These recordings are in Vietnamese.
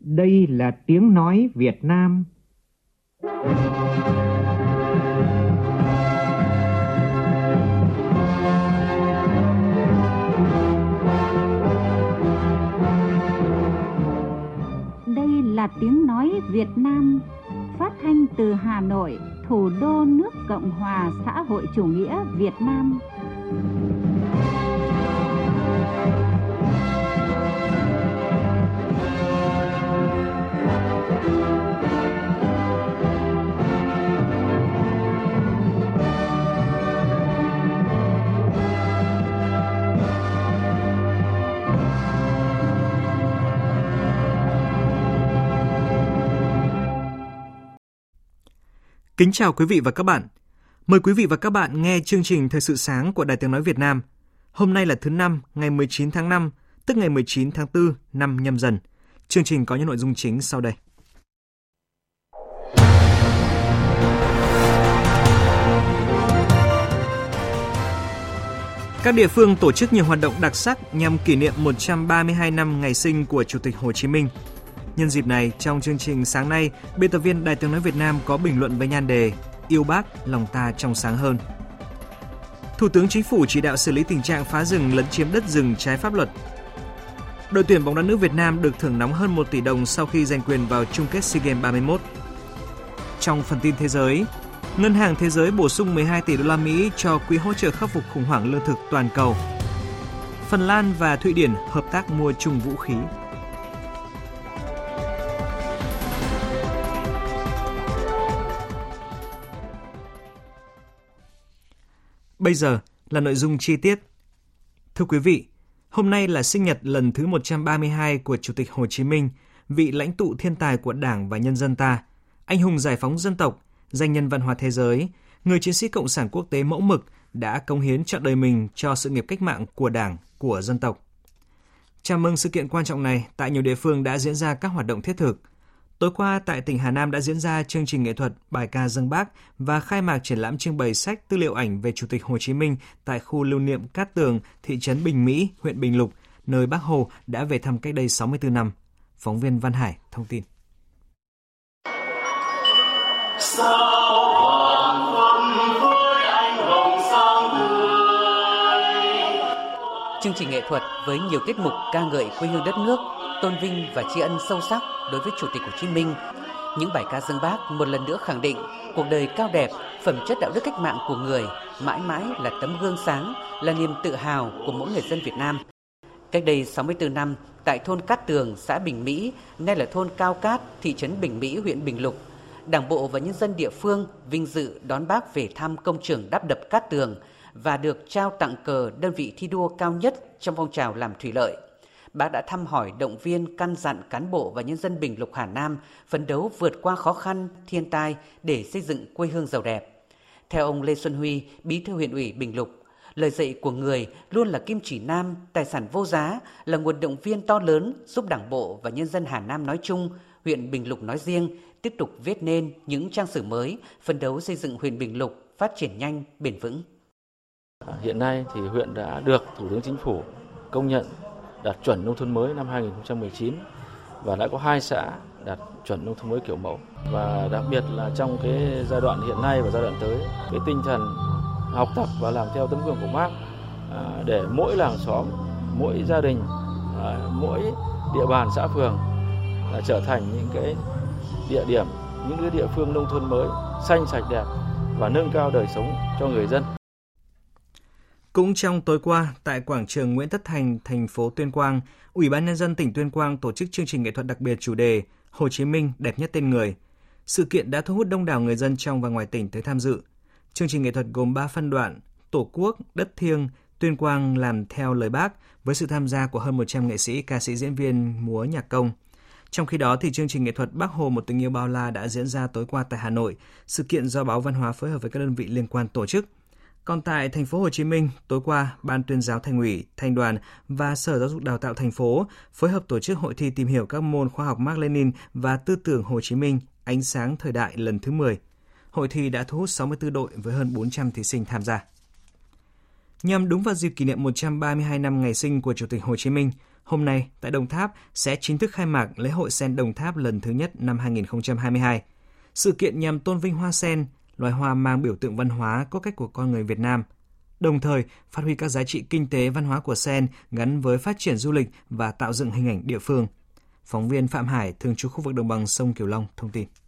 Đây là tiếng nói Việt Nam. Đây là tiếng nói Việt Nam, phát thanh từ Hà Nội, thủ đô nước Cộng hòa xã hội chủ nghĩa Việt Nam. Kính chào quý vị và các bạn. Mời quý vị và các bạn nghe chương trình Thời sự sáng của Đài Tiếng nói Việt Nam. Hôm nay là thứ Năm, ngày 19 tháng 5, tức ngày 19 tháng 4 năm Nhâm Dần. Chương trình có những nội dung chính sau đây. Các địa phương tổ chức nhiều hoạt động đặc sắc nhằm kỷ niệm 132 năm ngày sinh của Chủ tịch Hồ Chí Minh. Nhân dịp này, trong chương trình sáng nay, biên tập viên Đài Tiếng nói Việt Nam có bình luận với nhan đề Yêu Bác, lòng ta trong sáng hơn. Thủ tướng Chính phủ chỉ đạo xử lý tình trạng phá rừng lấn chiếm đất rừng trái pháp luật. Đội tuyển bóng đá nữ Việt Nam được thưởng nóng hơn 1 tỷ đồng sau khi giành quyền vào chung kết SEA Games 31. Trong phần tin thế giới, Ngân hàng Thế giới bổ sung 12 tỷ đô la Mỹ cho quỹ hỗ trợ khắc phục khủng hoảng lương thực toàn cầu. Phần Lan và Thụy Điển hợp tác mua chung vũ khí. Bây giờ là nội dung chi tiết. Thưa quý vị, hôm nay là sinh nhật lần thứ 132 của Chủ tịch Hồ Chí Minh, vị lãnh tụ thiên tài của Đảng và nhân dân ta, anh hùng giải phóng dân tộc, danh nhân văn hóa thế giới, người chiến sĩ cộng sản quốc tế mẫu mực đã cống hiến trọn đời mình cho sự nghiệp cách mạng của Đảng, của dân tộc. Chào mừng sự kiện quan trọng này, tại nhiều địa phương đã diễn ra các hoạt động thiết thực. Tối qua, tại tỉnh Hà Nam đã diễn ra chương trình nghệ thuật bài ca dâng Bác và khai mạc triển lãm trưng bày sách tư liệu ảnh về Chủ tịch Hồ Chí Minh tại khu lưu niệm Cát Tường, thị trấn Bình Mỹ, huyện Bình Lục, nơi Bác Hồ đã về thăm cách đây 64 năm. Phóng viên Văn Hải thông tin. Chương trình nghệ thuật với nhiều tiết mục ca ngợi quê hương đất nước, tôn vinh và tri ân sâu sắc đối với Chủ tịch Hồ Chí Minh. Những bài ca dâng Bác một lần nữa khẳng định cuộc đời cao đẹp, phẩm chất đạo đức cách mạng của người mãi mãi là tấm gương sáng, là niềm tự hào của mỗi người dân Việt Nam. Cách đây 64 năm, tại thôn Cát Tường, xã Bình Mỹ, nay là thôn Cao Cát, thị trấn Bình Mỹ, huyện Bình Lục, Đảng bộ và nhân dân địa phương vinh dự đón Bác về thăm công trường đắp đập Cát Tường và được trao tặng cờ đơn vị thi đua cao nhất trong phong trào làm thủy lợi. Bác đã thăm hỏi, động viên, căn dặn cán bộ và nhân dân Bình Lục Hà Nam phấn đấu vượt qua khó khăn, thiên tai để xây dựng quê hương giàu đẹp. Theo ông Lê Xuân Huy, Bí thư huyện ủy Bình Lục, lời dạy của người luôn là kim chỉ nam, tài sản vô giá, là nguồn động viên to lớn giúp Đảng bộ và nhân dân Hà Nam nói chung, huyện Bình Lục nói riêng tiếp tục viết nên những trang sử mới, phấn đấu xây dựng huyện Bình Lục phát triển nhanh, bền vững. Hiện nay thì huyện đã được Thủ tướng Chính phủ công nhận đạt chuẩn nông thôn mới năm 2019 và đã có 2 xã đạt chuẩn nông thôn mới kiểu mẫu. Và đặc biệt là trong cái giai đoạn hiện nay và giai đoạn tới, cái tinh thần học tập và làm theo tấm gương của Bác để mỗi làng xóm, mỗi gia đình, mỗi địa bàn xã phường trở thành những cái địa điểm, những cái địa phương nông thôn mới xanh sạch đẹp và nâng cao đời sống cho người dân. Cũng trong tối qua, tại quảng trường Nguyễn Tất Thành, thành phố Tuyên Quang, Ủy ban Nhân dân tỉnh Tuyên Quang tổ chức chương trình nghệ thuật đặc biệt chủ đề Hồ Chí Minh đẹp nhất tên người. Sự kiện đã thu hút đông đảo người dân trong và ngoài tỉnh tới tham dự. Chương trình nghệ thuật gồm 3 phân đoạn: Tổ quốc, đất thiêng, Tuyên Quang làm theo lời Bác, với sự tham gia của hơn 100 nghệ sĩ, ca sĩ, diễn viên, múa nhạc công. Trong khi đó, thì chương trình nghệ thuật Bác Hồ một tình yêu bao la đã diễn ra tối qua tại Hà Nội, sự kiện do Báo Văn hóa phối hợp với các đơn vị liên quan tổ chức. Còn tại thành phố Hồ Chí Minh, tối qua, Ban Tuyên giáo Thành ủy, Thành đoàn và Sở Giáo dục Đào tạo thành phố phối hợp tổ chức hội thi tìm hiểu các môn khoa học Mác Lênin và tư tưởng Hồ Chí Minh, ánh sáng thời đại lần thứ 10. Hội thi đã thu hút 64 đội với hơn 400 thí sinh tham gia. Nhằm đúng vào dịp kỷ niệm 132 năm ngày sinh của Chủ tịch Hồ Chí Minh, hôm nay tại Đồng Tháp sẽ chính thức khai mạc lễ hội sen Đồng Tháp lần thứ nhất năm 2022. Sự kiện nhằm tôn vinh hoa sen, loài hoa mang biểu tượng văn hóa cốt cách của con người Việt Nam, đồng thời phát huy các giá trị kinh tế văn hóa của sen gắn với phát triển du lịch và tạo dựng hình ảnh địa phương. Phóng viên Phạm Hải, thường trú khu vực đồng bằng sông Cửu Long thông tin.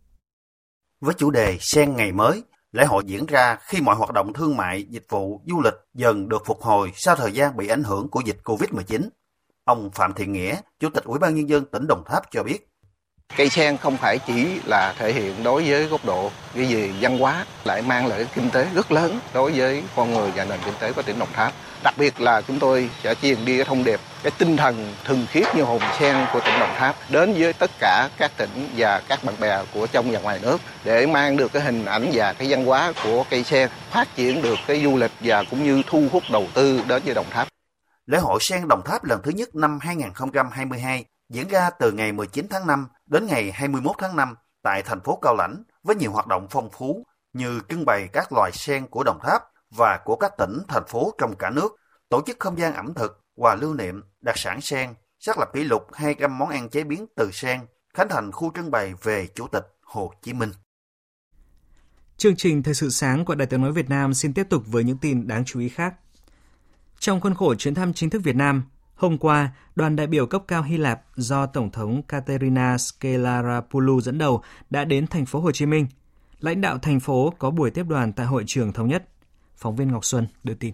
Với chủ đề Sen ngày mới, lễ hội diễn ra khi mọi hoạt động thương mại, dịch vụ, du lịch dần được phục hồi sau thời gian bị ảnh hưởng của dịch Covid-19. Ông Phạm Thiện Nghĩa, Chủ tịch Ủy ban Nhân dân tỉnh Đồng Tháp cho biết. Cây sen không phải chỉ là thể hiện đối với góc độ cái gì văn hóa, lại mang lại kinh tế rất lớn đối với con người và nền kinh tế của tỉnh Đồng Tháp. Đặc biệt là chúng tôi sẽ truyền đi cái thông điệp, cái tinh thần thuần khiết như hồn sen của tỉnh Đồng Tháp đến với tất cả các tỉnh và các bạn bè của trong và ngoài nước để mang được cái hình ảnh và cái văn hóa của cây sen, phát triển được cái du lịch và cũng như thu hút đầu tư đến với Đồng Tháp. Lễ hội sen Đồng Tháp lần thứ nhất năm 2022 diễn ra từ ngày 19 tháng 5 đến ngày 21 tháng 5 tại thành phố Cao Lãnh với nhiều hoạt động phong phú như trưng bày các loài sen của Đồng Tháp và của các tỉnh, thành phố trong cả nước, tổ chức không gian ẩm thực, quà lưu niệm, đặc sản sen, xác lập kỷ lục 200 món ăn chế biến từ sen, khánh thành khu trưng bày về Chủ tịch Hồ Chí Minh. Chương trình Thời sự sáng của Đài Tiếng nói Việt Nam xin tiếp tục với những tin đáng chú ý khác. Trong khuôn khổ chuyến thăm chính thức Việt Nam, hôm qua, đoàn đại biểu cấp cao Hy Lạp do Tổng thống Katerina Skelarapoulou dẫn đầu đã đến thành phố Hồ Chí Minh. Lãnh đạo thành phố có buổi tiếp đoàn tại Hội trường Thống nhất. Phóng viên Ngọc Xuân đưa tin.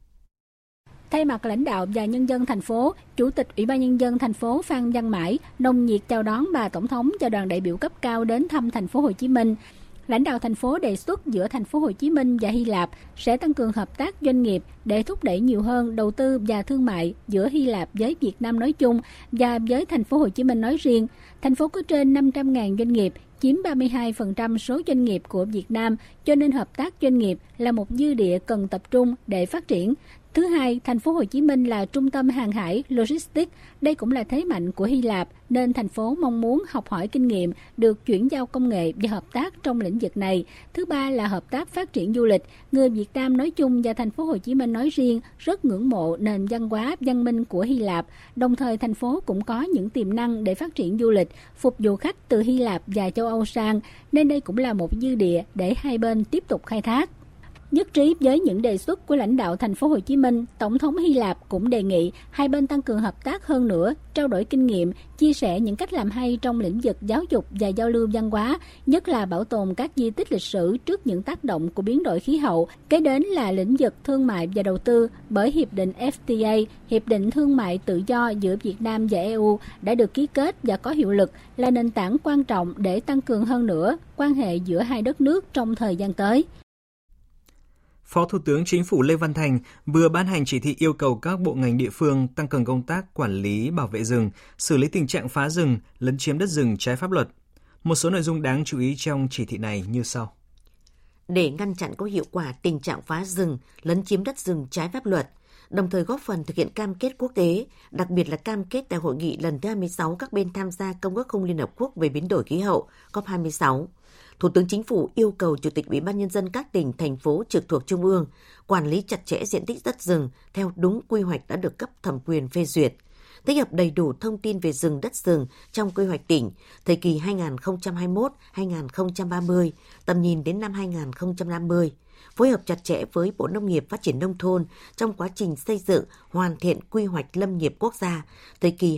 Thay mặt lãnh đạo và nhân dân thành phố, Chủ tịch Ủy ban Nhân dân thành phố Phan Văn Mãi nồng nhiệt chào đón bà Tổng thống cho đoàn đại biểu cấp cao đến thăm thành phố Hồ Chí Minh. Lãnh đạo thành phố đề xuất giữa thành phố Hồ Chí Minh và Hy Lạp sẽ tăng cường hợp tác doanh nghiệp để thúc đẩy nhiều hơn đầu tư và thương mại giữa Hy Lạp với Việt Nam nói chung và với thành phố Hồ Chí Minh nói riêng. Thành phố có trên 500.000 doanh nghiệp, chiếm 32% số doanh nghiệp của Việt Nam, cho nên hợp tác doanh nghiệp là một dư địa cần tập trung để phát triển. Thứ hai, thành phố Hồ Chí Minh là trung tâm hàng hải, logistics, đây cũng là thế mạnh của Hy Lạp, nên thành phố mong muốn học hỏi kinh nghiệm, được chuyển giao công nghệ và hợp tác trong lĩnh vực này. Thứ ba là hợp tác phát triển du lịch. Người Việt Nam nói chung và thành phố Hồ Chí Minh nói riêng rất ngưỡng mộ nền văn hóa văn minh của Hy Lạp. Đồng thời thành phố cũng có những tiềm năng để phát triển du lịch, phục vụ khách từ Hy Lạp và châu Âu sang, nên đây cũng là một dư địa để hai bên tiếp tục khai thác. Nhất trí với những đề xuất của lãnh đạo thành phố Hồ Chí Minh, Tổng thống Hy Lạp cũng đề nghị hai bên tăng cường hợp tác hơn nữa, trao đổi kinh nghiệm, chia sẻ những cách làm hay trong lĩnh vực giáo dục và giao lưu văn hóa, nhất là bảo tồn các di tích lịch sử trước những tác động của biến đổi khí hậu. Kế đến là lĩnh vực thương mại và đầu tư, bởi Hiệp định FTA, Hiệp định Thương mại Tự do giữa Việt Nam và EU đã được ký kết và có hiệu lực, là nền tảng quan trọng để tăng cường hơn nữa quan hệ giữa hai đất nước trong thời gian tới. Phó Thủ tướng Chính phủ Lê Văn Thành vừa ban hành chỉ thị yêu cầu các bộ ngành địa phương tăng cường công tác quản lý bảo vệ rừng, xử lý tình trạng phá rừng, lấn chiếm đất rừng trái pháp luật. Một số nội dung đáng chú ý trong chỉ thị này như sau. Để ngăn chặn có hiệu quả tình trạng phá rừng, lấn chiếm đất rừng trái pháp luật, đồng thời góp phần thực hiện cam kết quốc tế, đặc biệt là cam kết tại hội nghị lần thứ 26 các bên tham gia Công ước Khung Liên Hợp Quốc về biến đổi khí hậu COP26. Thủ tướng Chính phủ yêu cầu Chủ tịch Ủy ban Nhân dân các tỉnh, thành phố trực thuộc Trung ương quản lý chặt chẽ diện tích đất rừng theo đúng quy hoạch đã được cấp thẩm quyền phê duyệt, tích hợp đầy đủ thông tin về rừng đất rừng trong quy hoạch tỉnh thời kỳ 2021-2030, tầm nhìn đến năm 2050, phối hợp chặt chẽ với Bộ Nông nghiệp Phát triển Nông thôn trong quá trình xây dựng, hoàn thiện quy hoạch lâm nghiệp quốc gia thời kỳ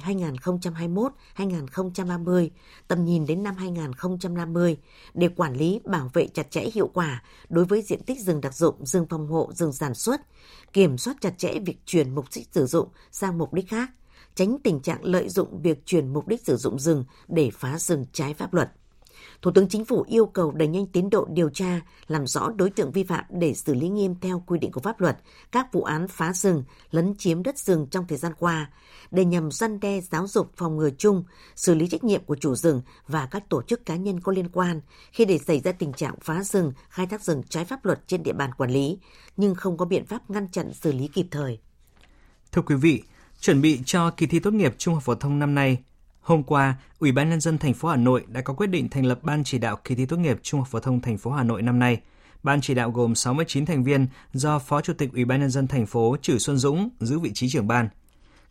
2021-2030, tầm nhìn đến năm 2050 để quản lý, bảo vệ chặt chẽ hiệu quả đối với diện tích rừng đặc dụng, rừng phòng hộ, rừng sản xuất, kiểm soát chặt chẽ việc chuyển mục đích sử dụng sang mục đích khác, tránh tình trạng lợi dụng việc chuyển mục đích sử dụng rừng để phá rừng trái pháp luật. Thủ tướng Chính phủ yêu cầu đẩy nhanh tiến độ điều tra, làm rõ đối tượng vi phạm để xử lý nghiêm theo quy định của pháp luật các vụ án phá rừng, lấn chiếm đất rừng trong thời gian qua, để nhằm răn đe, giáo dục, phòng ngừa chung, xử lý trách nhiệm của chủ rừng và các tổ chức cá nhân có liên quan khi để xảy ra tình trạng phá rừng, khai thác rừng trái pháp luật trên địa bàn quản lý, nhưng không có biện pháp ngăn chặn xử lý kịp thời. Thưa quý vị, chuẩn bị cho kỳ thi tốt nghiệp trung học phổ thông năm nay, hôm qua, Ủy ban Nhân dân thành phố Hà Nội đã có quyết định thành lập Ban chỉ đạo kỳ thi tốt nghiệp trung học phổ thông thành phố Hà Nội năm nay. Ban chỉ đạo gồm 69 thành viên do Phó Chủ tịch Ủy ban Nhân dân thành phố Trử Xuân Dũng giữ vị trí trưởng ban.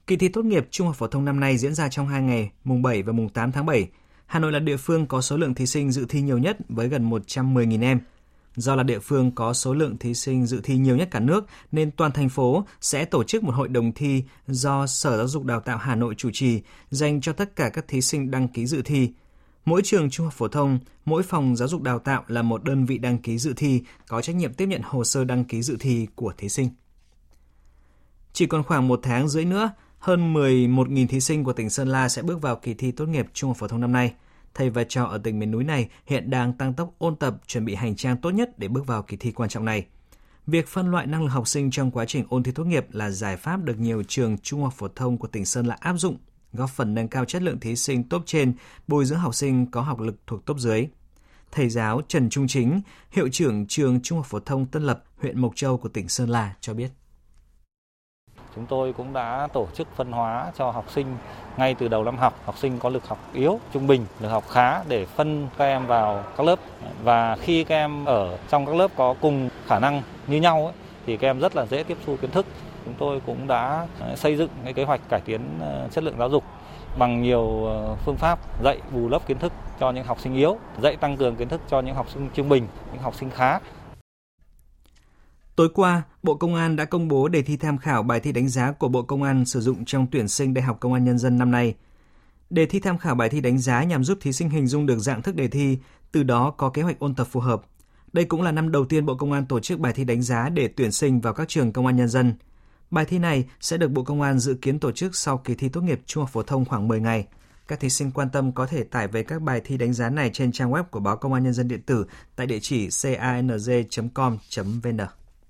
Kỳ thi tốt nghiệp trung học phổ thông năm nay diễn ra trong 2 ngày, mùng 7 và mùng 8 tháng 7. Hà Nội là địa phương có số lượng thí sinh dự thi nhiều nhất với gần 110.000 em. Do là địa phương có số lượng thí sinh dự thi nhiều nhất cả nước nên toàn thành phố sẽ tổ chức một hội đồng thi do Sở Giáo dục Đào tạo Hà Nội chủ trì dành cho tất cả các thí sinh đăng ký dự thi. Mỗi trường trung học phổ thông, mỗi phòng giáo dục đào tạo là một đơn vị đăng ký dự thi có trách nhiệm tiếp nhận hồ sơ đăng ký dự thi của thí sinh. Chỉ còn khoảng 1 tháng rưỡi nữa, hơn 11.000 thí sinh của tỉnh Sơn La sẽ bước vào kỳ thi tốt nghiệp trung học phổ thông năm nay. Thầy và trò ở tỉnh miền núi này hiện đang tăng tốc ôn tập, chuẩn bị hành trang tốt nhất để bước vào kỳ thi quan trọng này. Việc phân loại năng lực học sinh trong quá trình ôn thi tốt nghiệp là giải pháp được nhiều trường trung học phổ thông của tỉnh Sơn La áp dụng, góp phần nâng cao chất lượng thí sinh top trên, bồi dưỡng học sinh có học lực thuộc top dưới. Thầy giáo Trần Trung Chính, hiệu trưởng trường Trung học phổ thông Tân Lập, huyện Mộc Châu của tỉnh Sơn La cho biết. Chúng tôi cũng đã tổ chức phân hóa cho học sinh ngay từ đầu năm học. Học sinh có lực học yếu, trung bình, lực học khá để phân các em vào các lớp. Và khi các em ở trong các lớp có cùng khả năng như nhau thì các em rất là dễ tiếp thu kiến thức. Chúng tôi cũng đã xây dựng cái kế hoạch cải tiến chất lượng giáo dục bằng nhiều phương pháp dạy bù lấp kiến thức cho những học sinh yếu, dạy tăng cường kiến thức cho những học sinh trung bình, những học sinh khá. Tối qua, Bộ Công an đã công bố đề thi tham khảo bài thi đánh giá của Bộ Công an sử dụng trong tuyển sinh Đại học Công an Nhân dân năm nay. Đề thi tham khảo bài thi đánh giá nhằm giúp thí sinh hình dung được dạng thức đề thi, từ đó có kế hoạch ôn tập phù hợp. Đây cũng là năm đầu tiên Bộ Công an tổ chức bài thi đánh giá để tuyển sinh vào các trường Công an Nhân dân. Bài thi này sẽ được Bộ Công an dự kiến tổ chức sau kỳ thi tốt nghiệp trung học phổ thông khoảng 10 ngày. Các thí sinh quan tâm có thể tải về các bài thi đánh giá này trên trang web của báo Công an Nhân dân điện tử tại địa chỉ canz.com.vn.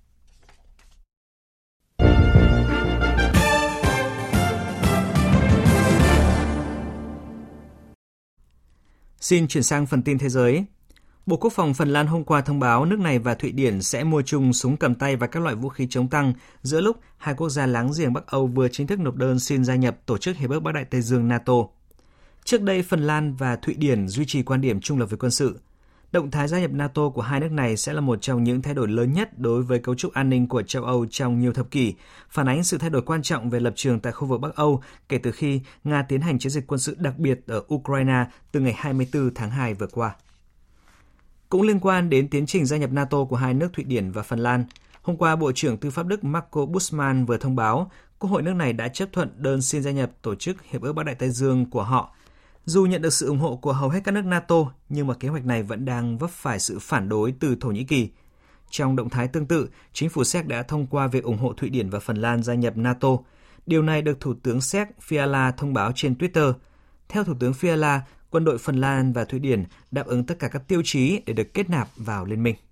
Xin chuyển sang phần tin thế giới. Bộ Quốc phòng Phần Lan hôm qua thông báo nước này và Thụy Điển sẽ mua chung súng cầm tay và các loại vũ khí chống tăng giữa lúc hai quốc gia láng giềng Bắc Âu vừa chính thức nộp đơn xin gia nhập Tổ chức Hiệp ước Bắc Đại Tây Dương NATO. Trước đây, Phần Lan và Thụy Điển duy trì quan điểm trung lập về quân sự. Động thái gia nhập NATO của hai nước này sẽ là một trong những thay đổi lớn nhất đối với cấu trúc an ninh của châu Âu trong nhiều thập kỷ, phản ánh sự thay đổi quan trọng về lập trường tại khu vực Bắc Âu kể từ khi Nga tiến hành chiến dịch quân sự đặc biệt ở Ukraine từ ngày 24 tháng 2 vừa qua. Cũng liên quan đến tiến trình gia nhập NATO của hai nước Thụy Điển và Phần Lan, hôm qua Bộ trưởng Tư pháp Đức Marco Buschmann vừa thông báo Quốc hội nước này đã chấp thuận đơn xin gia nhập Tổ chức Hiệp ước Bắc Đại Tây Dương của họ. Dù nhận được sự ủng hộ của hầu hết các nước NATO, nhưng mà kế hoạch này vẫn đang vấp phải sự phản đối từ Thổ Nhĩ Kỳ. Trong động thái tương tự, chính phủ Séc đã thông qua việc ủng hộ Thụy Điển và Phần Lan gia nhập NATO. Điều này được Thủ tướng Séc Fiala thông báo trên Twitter. Theo Thủ tướng Fiala, quân đội Phần Lan và Thụy Điển đáp ứng tất cả các tiêu chí để được kết nạp vào liên minh.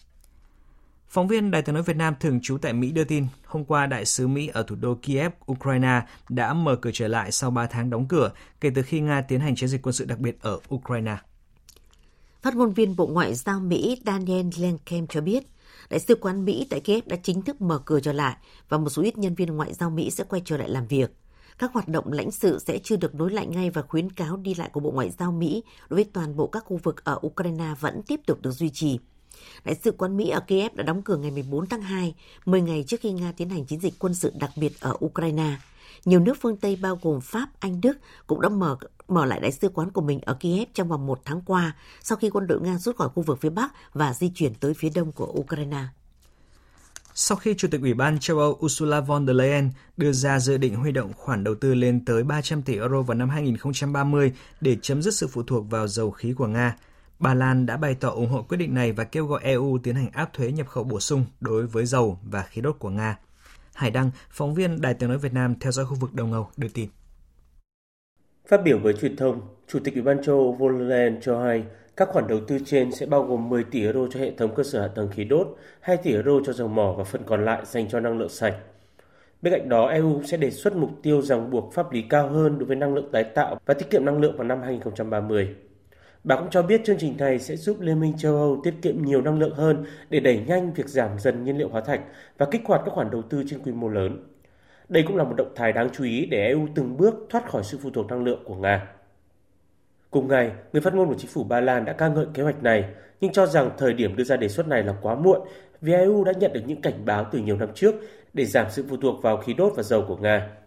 Phóng viên Đài Tiếng nói Việt Nam thường trú tại Mỹ đưa tin, hôm qua Đại sứ Mỹ ở thủ đô Kiev, Ukraine đã mở cửa trở lại sau 3 tháng đóng cửa kể từ khi Nga tiến hành chiến dịch quân sự đặc biệt ở Ukraine. Phát ngôn viên Bộ Ngoại giao Mỹ Daniel Blinken cho biết, Đại sứ quán Mỹ tại Kiev đã chính thức mở cửa trở lại và một số ít nhân viên ngoại giao Mỹ sẽ quay trở lại làm việc. Các hoạt động lãnh sự sẽ chưa được nối lại ngay và khuyến cáo đi lại của Bộ Ngoại giao Mỹ đối với toàn bộ các khu vực ở Ukraine vẫn tiếp tục được duy trì. Đại sứ quán Mỹ ở Kiev đã đóng cửa ngày 14 tháng 2, 10 ngày trước khi Nga tiến hành chiến dịch quân sự đặc biệt ở Ukraine. Nhiều nước phương Tây bao gồm Pháp, Anh, Đức cũng đã mở lại đại sứ quán của mình ở Kiev trong vòng 1 tháng qua sau khi quân đội Nga rút khỏi khu vực phía Bắc và di chuyển tới phía đông của Ukraine. Sau khi Chủ tịch Ủy ban châu Âu Ursula von der Leyen đưa ra dự định huy động khoản đầu tư lên tới 300 tỷ euro vào năm 2030 để chấm dứt sự phụ thuộc vào dầu khí của Nga, Ba Lan đã bày tỏ ủng hộ quyết định này và kêu gọi EU tiến hành áp thuế nhập khẩu bổ sung đối với dầu và khí đốt của Nga. Hải Đăng, phóng viên Đài Tiếng nói Việt Nam theo dõi khu vực Đông Âu đưa tin. Phát biểu với truyền thông, Chủ tịch Ủy ban châu Âu von der Leyen cho hay các khoản đầu tư trên sẽ bao gồm 10 tỷ euro cho hệ thống cơ sở hạ tầng khí đốt, 2 tỷ euro cho dầu mỏ và phần còn lại dành cho năng lượng sạch. Bên cạnh đó, EU sẽ đề xuất mục tiêu ràng buộc pháp lý cao hơn đối với năng lượng tái tạo và tiết kiệm năng lượng vào năm 2030. Bà cũng cho biết chương trình này sẽ giúp Liên minh châu Âu tiết kiệm nhiều năng lượng hơn để đẩy nhanh việc giảm dần nhiên liệu hóa thạch và kích hoạt các khoản đầu tư trên quy mô lớn. Đây cũng là một động thái đáng chú ý để EU từng bước thoát khỏi sự phụ thuộc năng lượng của Nga. Cùng ngày, người phát ngôn của chính phủ Ba Lan đã ca ngợi kế hoạch này, nhưng cho rằng thời điểm đưa ra đề xuất này là quá muộn vì EU đã nhận được những cảnh báo từ nhiều năm trước để giảm sự phụ thuộc vào khí đốt và dầu của Nga.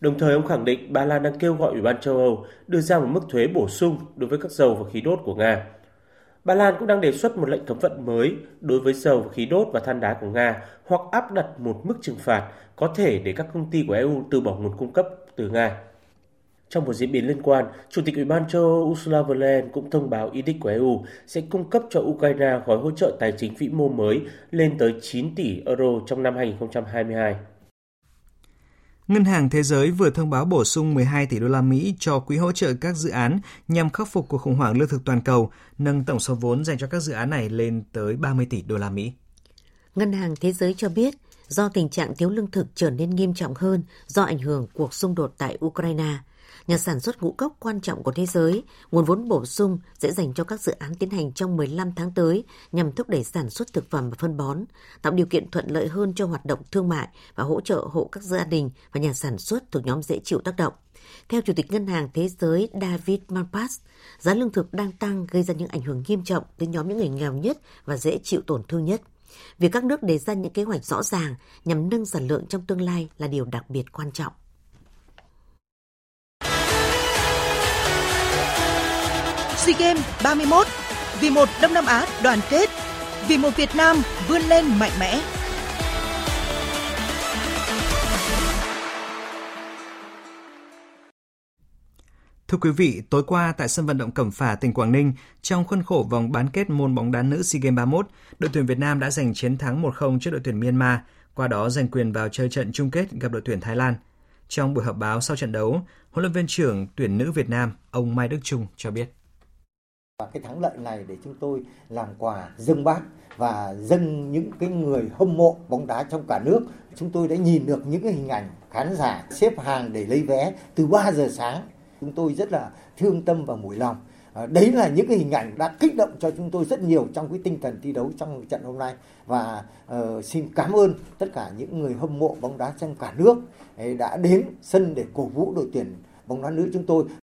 Đồng thời ông khẳng định Ba Lan đang kêu gọi Ủy ban châu Âu đưa ra một mức thuế bổ sung đối với các dầu và khí đốt của Nga. Ba Lan cũng đang đề xuất một lệnh cấm vận mới đối với dầu và khí đốt và than đá của Nga hoặc áp đặt một mức trừng phạt có thể để các công ty của EU từ bỏ nguồn cung cấp từ Nga. Trong một diễn biến liên quan, Chủ tịch Ủy ban châu Âu Ursula von der Leyen cũng thông báo ý định của EU sẽ cung cấp cho Ukraine gói hỗ trợ tài chính vĩ mô mới lên tới 9 tỷ euro trong năm 2022. Ngân hàng Thế giới vừa thông báo bổ sung 12 tỷ đô la Mỹ cho quỹ hỗ trợ các dự án nhằm khắc phục cuộc khủng hoảng lương thực toàn cầu, nâng tổng số vốn dành cho các dự án này lên tới 30 tỷ đô la Mỹ. Ngân hàng Thế giới cho biết, do tình trạng thiếu lương thực trở nên nghiêm trọng hơn do ảnh hưởng cuộc xung đột tại Ukraine, nhà sản xuất ngũ cốc quan trọng của thế giới, nguồn vốn bổ sung sẽ dành cho các dự án tiến hành trong 15 tháng tới nhằm thúc đẩy sản xuất thực phẩm và phân bón, tạo điều kiện thuận lợi hơn cho hoạt động thương mại và hỗ trợ hộ các gia đình và nhà sản xuất thuộc nhóm dễ chịu tác động. Theo Chủ tịch Ngân hàng Thế giới David Malpass, giá lương thực đang tăng gây ra những ảnh hưởng nghiêm trọng đến nhóm những người nghèo nhất và dễ chịu tổn thương nhất. Việc các nước đề ra những kế hoạch rõ ràng nhằm nâng sản lượng trong tương lai là điều đặc biệt quan trọng. SEA Games 31, vì một Đông Nam Á đoàn kết, vì một Việt Nam vươn lên mạnh mẽ. Thưa quý vị, tối qua tại sân vận động Cẩm Phả, tỉnh Quảng Ninh, trong khuôn khổ vòng bán kết môn bóng đá nữ SEA Games 31, đội tuyển Việt Nam đã giành chiến thắng 1-0 trước đội tuyển Myanmar, qua đó giành quyền vào chơi trận chung kết gặp đội tuyển Thái Lan. Trong buổi họp báo sau trận đấu, huấn luyện viên trưởng tuyển nữ Việt Nam, ông Mai Đức Chung cho biết. Và cái thắng lợi này để chúng tôi làm quà dâng Bác và dâng những cái người hâm mộ bóng đá trong cả nước. Chúng tôi đã nhìn được những cái hình ảnh khán giả xếp hàng để lấy vé từ 3 giờ sáng. Chúng tôi rất là thương tâm và mủi lòng. Đấy là những cái hình ảnh đã kích động cho chúng tôi rất nhiều trong cái tinh thần thi đấu trong trận hôm nay. Và xin cảm ơn tất cả những người hâm mộ bóng đá trong cả nước đã đến sân để cổ vũ đội tuyển bóng đá nữ chúng tôi.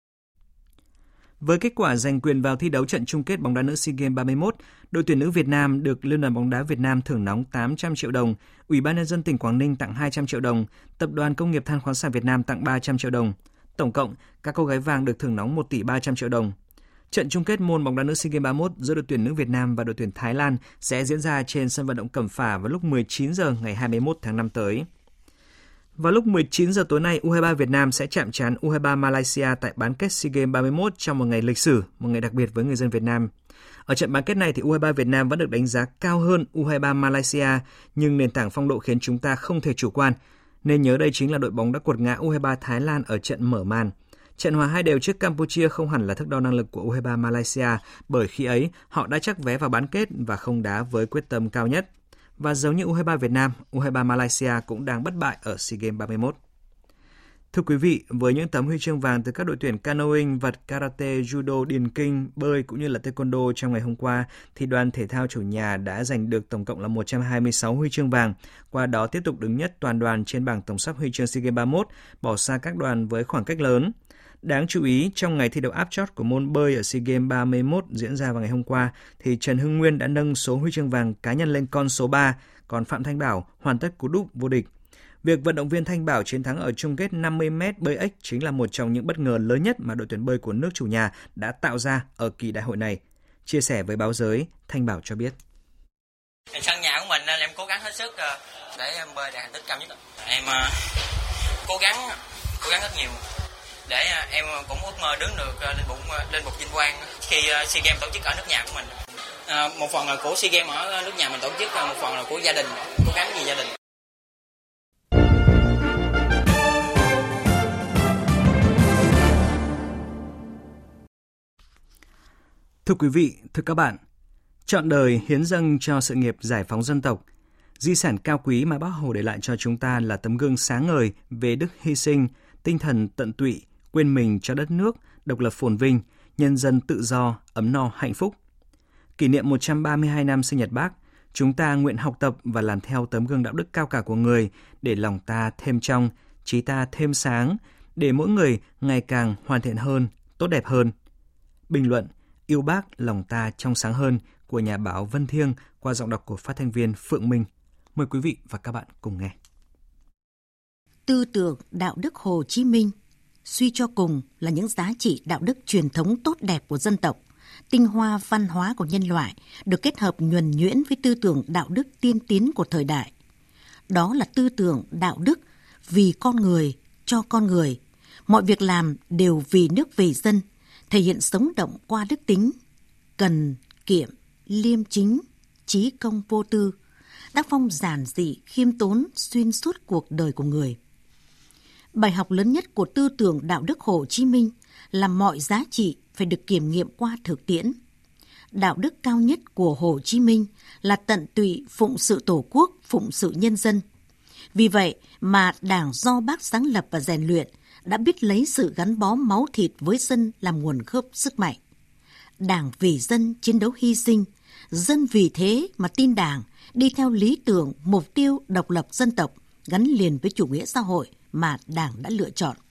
Với kết quả giành quyền vào thi đấu trận chung kết bóng đá nữ SEA Games 31, đội tuyển nữ Việt Nam được Liên đoàn bóng đá Việt Nam thưởng nóng 800 triệu đồng, Ủy ban nhân dân tỉnh Quảng Ninh tặng 200 triệu đồng, Tập đoàn Công nghiệp Than khoáng sản Việt Nam tặng 300 triệu đồng. Tổng cộng, các cô gái vàng được thưởng nóng 1 tỷ 300 triệu đồng. Trận chung kết môn bóng đá nữ SEA Games 31 giữa đội tuyển nữ Việt Nam và đội tuyển Thái Lan sẽ diễn ra trên sân vận động Cẩm Phả vào lúc 19 giờ ngày 21 tháng 5 tới. Vào lúc 19 giờ tối nay, U23 Việt Nam sẽ chạm trán U23 Malaysia tại bán kết SEA Games 31 trong một ngày lịch sử, một ngày đặc biệt với người dân Việt Nam. Ở trận bán kết này thì U23 Việt Nam vẫn được đánh giá cao hơn U23 Malaysia, nhưng nền tảng phong độ khiến chúng ta không thể chủ quan. Nên nhớ đây chính là đội bóng đã quật ngã U23 Thái Lan ở trận mở màn. Trận hòa 2-2 trước Campuchia không hẳn là thước đo năng lực của U23 Malaysia, bởi khi ấy họ đã chắc vé vào bán kết và không đá với quyết tâm cao nhất. Và giống như U23 Việt Nam, U23 Malaysia cũng đang bất bại ở SEA Games 31. Thưa quý vị, với những tấm huy chương vàng từ các đội tuyển canoeing, vợt, karate, judo, điền kinh, bơi cũng như là taekwondo trong ngày hôm qua, thì đoàn thể thao chủ nhà đã giành được tổng cộng là 126 huy chương vàng, qua đó tiếp tục đứng nhất toàn đoàn trên bảng tổng sắp huy chương SEA Games 31, bỏ xa các đoàn với khoảng cách lớn. Đáng chú ý, trong ngày thi đấu áp chót của môn bơi ở SEA Games 31 diễn ra vào ngày hôm qua, thì Trần Hưng Nguyên đã nâng số huy chương vàng cá nhân lên con số 3, còn Phạm Thanh Bảo hoàn tất cú đúp vô địch. Việc vận động viên Thanh Bảo chiến thắng ở chung kết 50m bơi ếch chính là một trong những bất ngờ lớn nhất mà đội tuyển bơi của nước chủ nhà đã tạo ra ở kỳ đại hội này. Chia sẻ với báo giới, Thanh Bảo cho biết. Sân nhà của mình nên em cố gắng hết sức để em bơi đạt thành tích cao nhất. Em cố gắng rất nhiều để em cũng ước mơ đứng được lên bục vinh quang khi SEA Games tổ chức ở nước nhà của mình. Một phần là của SEA Games ở nước nhà mình tổ chức, một phần là của gia đình, cố gắng vì gia đình. Thưa quý vị, thưa các bạn, trọn đời hiến dâng cho sự nghiệp giải phóng dân tộc, di sản cao quý mà Bác Hồ để lại cho chúng ta là tấm gương sáng ngời về đức hy sinh, tinh thần tận tụy, quên mình cho đất nước, độc lập phồn vinh, nhân dân tự do, ấm no, hạnh phúc. Kỷ niệm 132 năm sinh nhật Bác, chúng ta nguyện học tập và làm theo tấm gương đạo đức cao cả của người để lòng ta thêm trong, trí ta thêm sáng, để mỗi người ngày càng hoàn thiện hơn, tốt đẹp hơn. Bình luận Yêu Bác, lòng ta trong sáng hơn của nhà báo Vân Thiêng qua giọng đọc của phát thanh viên Phượng Minh. Mời quý vị và các bạn cùng nghe. tư tưởng đạo đức Hồ Chí Minh, suy cho cùng là những giá trị đạo đức truyền thống tốt đẹp của dân tộc, tinh hoa văn hóa của nhân loại, được kết hợp nhuần nhuyễn với tư tưởng đạo đức tiên tiến của thời đại. Đó là tư tưởng đạo đức vì con người, cho con người, mọi việc làm đều vì nước vì dân, thể hiện sống động qua đức tính, cần, kiệm, liêm chính, trí công vô tư, tác phong giản dị, khiêm tốn xuyên suốt cuộc đời của người. Bài học lớn nhất của tư tưởng đạo đức Hồ Chí Minh là mọi giá trị phải được kiểm nghiệm qua thực tiễn. Đạo đức cao nhất của Hồ Chí Minh là tận tụy phụng sự Tổ quốc, phụng sự nhân dân. Vì vậy mà Đảng do Bác sáng lập và rèn luyện đã biết lấy sự gắn bó máu thịt với dân làm nguồn gốc sức mạnh. Đảng vì dân chiến đấu hy sinh, dân vì thế mà tin Đảng, đi theo lý tưởng, mục tiêu độc lập dân tộc gắn liền với chủ nghĩa xã hội mà Đảng đã lựa chọn.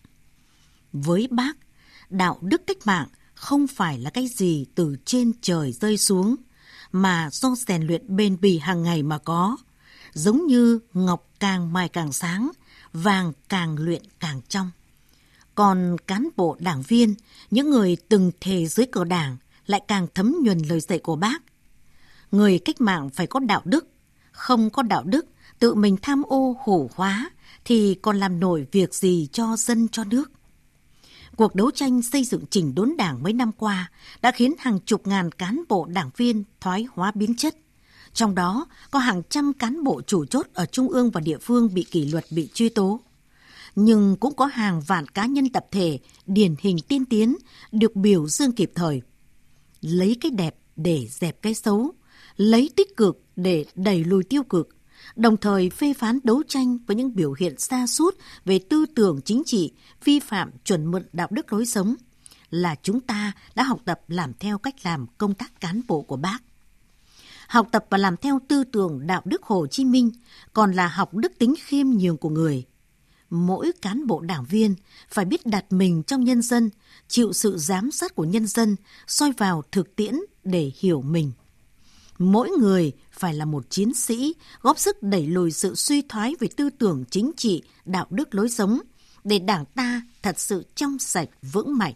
Với Bác, đạo đức cách mạng không phải là cái gì từ trên trời rơi xuống, mà do rèn luyện bền bỉ hàng ngày mà có, giống như ngọc càng mài càng sáng, vàng càng luyện càng trong. Còn cán bộ đảng viên, những người từng thề dưới cờ Đảng lại càng thấm nhuần lời dạy của Bác. Người cách mạng phải có đạo đức, không có đạo đức, tự mình tham ô hủ hóa thì còn làm nổi việc gì cho dân cho nước. Cuộc đấu tranh xây dựng chỉnh đốn Đảng mấy năm qua đã khiến hàng chục ngàn cán bộ đảng viên thoái hóa biến chất. Trong đó có hàng trăm cán bộ chủ chốt ở trung ương và địa phương bị kỷ luật, bị truy tố. Nhưng cũng có hàng vạn cá nhân tập thể điển hình tiên tiến được biểu dương kịp thời. Lấy cái đẹp để dẹp cái xấu, lấy tích cực để đẩy lùi tiêu cực, đồng thời phê phán đấu tranh với những biểu hiện sa sút về tư tưởng chính trị, vi phạm chuẩn mực đạo đức lối sống, là chúng ta đã học tập làm theo cách làm công tác cán bộ của Bác. Học tập và làm theo tư tưởng đạo đức Hồ Chí Minh còn là học đức tính khiêm nhường của người. Mỗi cán bộ đảng viên phải biết đặt mình trong nhân dân, chịu sự giám sát của nhân dân, soi vào thực tiễn để hiểu mình. Mỗi người phải là một chiến sĩ, góp sức đẩy lùi sự suy thoái về tư tưởng chính trị, đạo đức lối sống, để Đảng ta thật sự trong sạch, vững mạnh.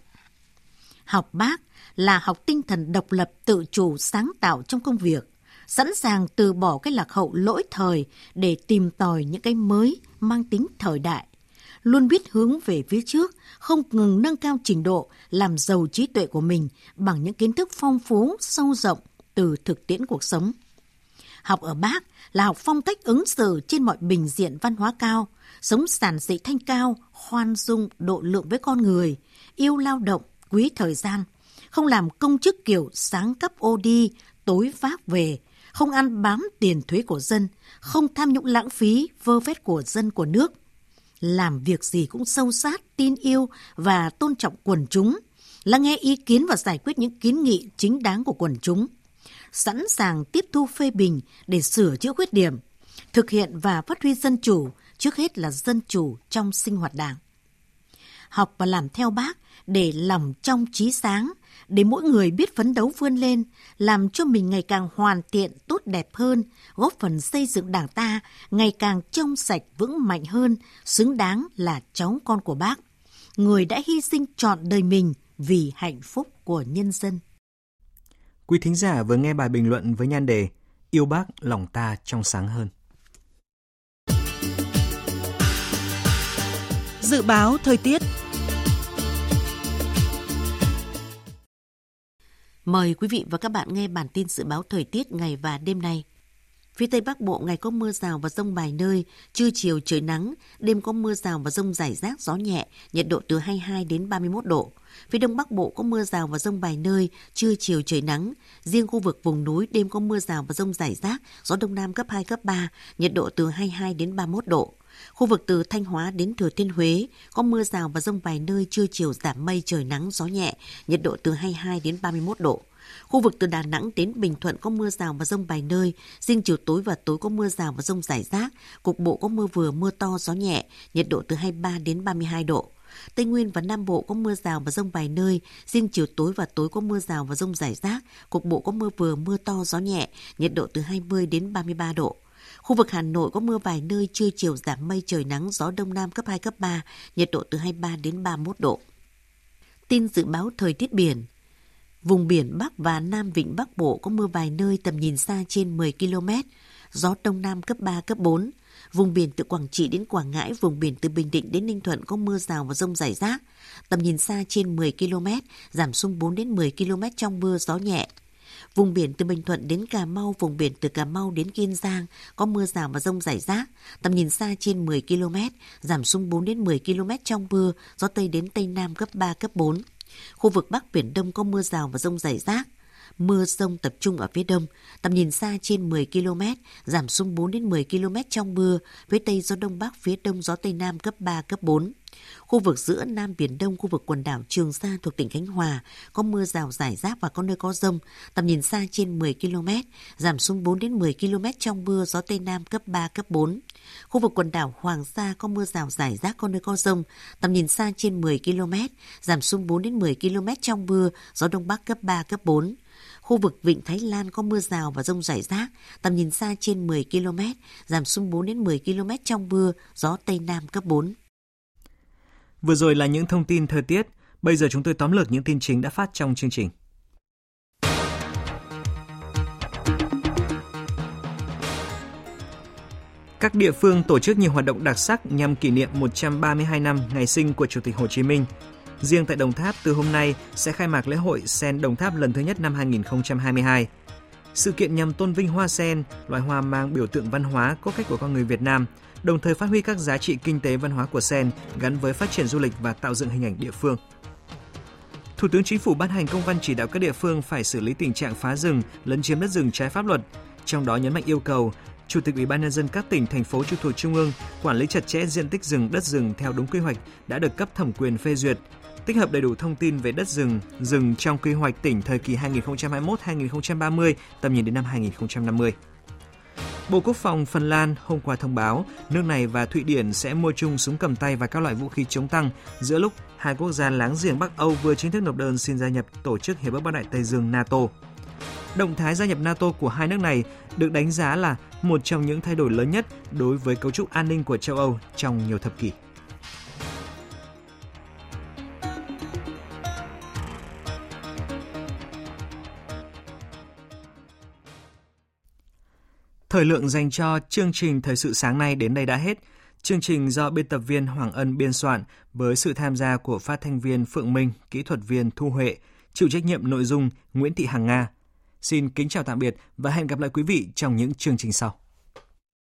Học Bác là học tinh thần độc lập, tự chủ, sáng tạo trong công việc, sẵn sàng từ bỏ cái lạc hậu lỗi thời để tìm tòi những cái mới mang tính thời đại, luôn biết hướng về phía trước, không ngừng nâng cao trình độ, làm giàu trí tuệ của mình bằng những kiến thức phong phú, sâu rộng từ thực tiễn cuộc sống. Học ở Bác là học phong cách ứng xử trên mọi bình diện văn hóa cao, sống giản dị thanh cao, khoan dung, độ lượng với con người, yêu lao động, quý thời gian, không làm công chức kiểu sáng cấp ô đi, tối vác về, không ăn bám tiền thuế của dân, không tham nhũng lãng phí, vơ vét của dân của nước. Làm việc gì cũng sâu sát, tin yêu và tôn trọng quần chúng, lắng nghe ý kiến và giải quyết những kiến nghị chính đáng của quần chúng, sẵn sàng tiếp thu phê bình để sửa chữa khuyết điểm, thực hiện và phát huy dân chủ, trước hết là dân chủ trong sinh hoạt Đảng. Học và làm theo Bác để lòng trong trí sáng, để mỗi người biết phấn đấu vươn lên, làm cho mình ngày càng hoàn thiện, tốt đẹp hơn, góp phần xây dựng Đảng ta ngày càng trong sạch, vững mạnh hơn, xứng đáng là cháu con của Bác, người đã hy sinh trọn đời mình vì hạnh phúc của nhân dân. Quý thính giả vừa nghe bài bình luận với nhan đề Yêu Bác, lòng ta trong sáng hơn. Dự báo thời tiết. Mời quý vị và các bạn nghe bản tin dự báo thời tiết ngày và đêm nay. Phía Tây Bắc Bộ ngày có mưa rào và dông vài nơi, trưa chiều trời nắng, đêm có mưa rào và dông rải rác, gió nhẹ, nhiệt độ từ 22 đến 31 độ. Phía Đông Bắc Bộ có mưa rào và dông vài nơi, trưa chiều trời nắng, riêng khu vực vùng núi đêm có mưa rào và dông rải rác, gió Đông Nam cấp 2, cấp 3, nhiệt độ từ 22 đến 31 độ. Khu vực từ Thanh Hóa đến Thừa Thiên Huế có mưa rào và dông vài nơi, trưa chiều giảm mây, trời nắng, gió nhẹ, nhiệt độ từ 22 đến 31 độ. Khu vực từ Đà Nẵng đến Bình Thuận có mưa rào và dông vài nơi, riêng chiều tối và tối có mưa rào và dông rải rác, cục bộ có mưa vừa mưa to, gió nhẹ, nhiệt độ từ 23 đến 32 độ. Tây Nguyên và Nam Bộ có mưa rào và dông vài nơi, riêng chiều tối và tối có mưa rào và dông rải rác, cục bộ có mưa vừa mưa to, gió nhẹ, nhiệt độ từ 20 đến 33 độ. Khu vực Hà Nội có mưa vài nơi, trưa chiều giảm mây, trời nắng, gió đông nam cấp 2, cấp 3, nhiệt độ từ 23 đến 31 độ. Tin dự báo thời tiết biển. Vùng biển Bắc và Nam Vịnh Bắc Bộ có mưa vài nơi, tầm nhìn xa trên 10 km, gió đông nam cấp 3, cấp 4. Vùng biển từ Quảng Trị đến Quảng Ngãi, vùng biển từ Bình Định đến Ninh Thuận có mưa rào và dông rải rác. Tầm nhìn xa trên 10 km, giảm xuống 4 đến 10 km trong mưa, gió nhẹ. Vùng biển từ Bình Thuận đến Cà Mau, vùng biển từ Cà Mau đến Kiên Giang có mưa rào và dông rải rác. Tầm nhìn xa trên 10 km, giảm xuống 4 đến 10 km trong mưa, gió Tây đến Tây Nam cấp 3, cấp 4. Khu vực Bắc Biển Đông có mưa rào và dông rải rác. Mưa dông tập trung ở phía đông, tầm nhìn xa trên 10 km, giảm xuống 4 đến 10 km trong mưa, phía Tây gió Đông Bắc, phía Đông gió Tây Nam cấp 3, cấp 4. Khu vực giữa Nam Biển Đông, khu vực quần đảo Trường Sa thuộc tỉnh Khánh Hòa có mưa rào rải rác và có nơi có dông, tầm nhìn xa trên 10 km, giảm xuống 4 đến 10 km trong mưa, gió Tây Nam cấp 3, cấp 4. Khu vực quần đảo Hoàng Sa có mưa rào rải rác, có nơi có dông, tầm nhìn xa trên 10 km, giảm xuống 4 đến 10 km trong mưa, gió Đông Bắc cấp 3, cấp 4. Khu vực Vịnh Thái Lan có mưa rào và dông rải rác, tầm nhìn xa trên 10 km, giảm xuống 4 đến 10 km trong mưa, gió Tây Nam cấp 4. Vừa rồi là những thông tin thời tiết, bây giờ chúng tôi tóm lược những tin chính đã phát trong chương trình. Các địa phương tổ chức nhiều hoạt động đặc sắc nhằm kỷ niệm 132 năm ngày sinh của Chủ tịch Hồ Chí Minh. Riêng tại Đồng Tháp, từ hôm nay sẽ khai mạc lễ hội sen Đồng Tháp lần thứ nhất năm 2022. Sự kiện nhằm tôn vinh hoa sen, loài hoa mang biểu tượng văn hóa, cốt cách của con người Việt Nam, đồng thời phát huy các giá trị kinh tế văn hóa của sen gắn với phát triển du lịch và tạo dựng hình ảnh địa phương. Thủ tướng Chính phủ ban hành công văn chỉ đạo các địa phương phải xử lý tình trạng phá rừng, lấn chiếm đất rừng trái pháp luật, trong đó nhấn mạnh yêu cầu Chủ tịch Ủy ban nhân dân các tỉnh, thành phố trực thuộc Trung ương quản lý chặt chẽ diện tích rừng, đất rừng theo đúng quy hoạch đã được cấp thẩm quyền phê duyệt, tích hợp đầy đủ thông tin về đất rừng, rừng trong quy hoạch tỉnh thời kỳ 2021-2030, tầm nhìn đến năm 2050. Bộ Quốc phòng Phần Lan hôm qua thông báo nước này và Thụy Điển sẽ mua chung súng cầm tay và các loại vũ khí chống tăng giữa lúc hai quốc gia láng giềng Bắc Âu vừa chính thức nộp đơn xin gia nhập Tổ chức Hiệp ước Bắc Đại Tây Dương NATO. Động thái gia nhập NATO của hai nước này được đánh giá là một trong những thay đổi lớn nhất đối với cấu trúc an ninh của châu Âu trong nhiều thập kỷ. Thời lượng dành cho chương trình Thời sự sáng nay đến đây đã hết. Chương trình do biên tập viên Hoàng Ân biên soạn với sự tham gia của phát thanh viên Phượng Minh, kỹ thuật viên Thu Huệ, chịu trách nhiệm nội dung Nguyễn Thị Hằng Nga. Xin kính chào tạm biệt và hẹn gặp lại quý vị trong những chương trình sau.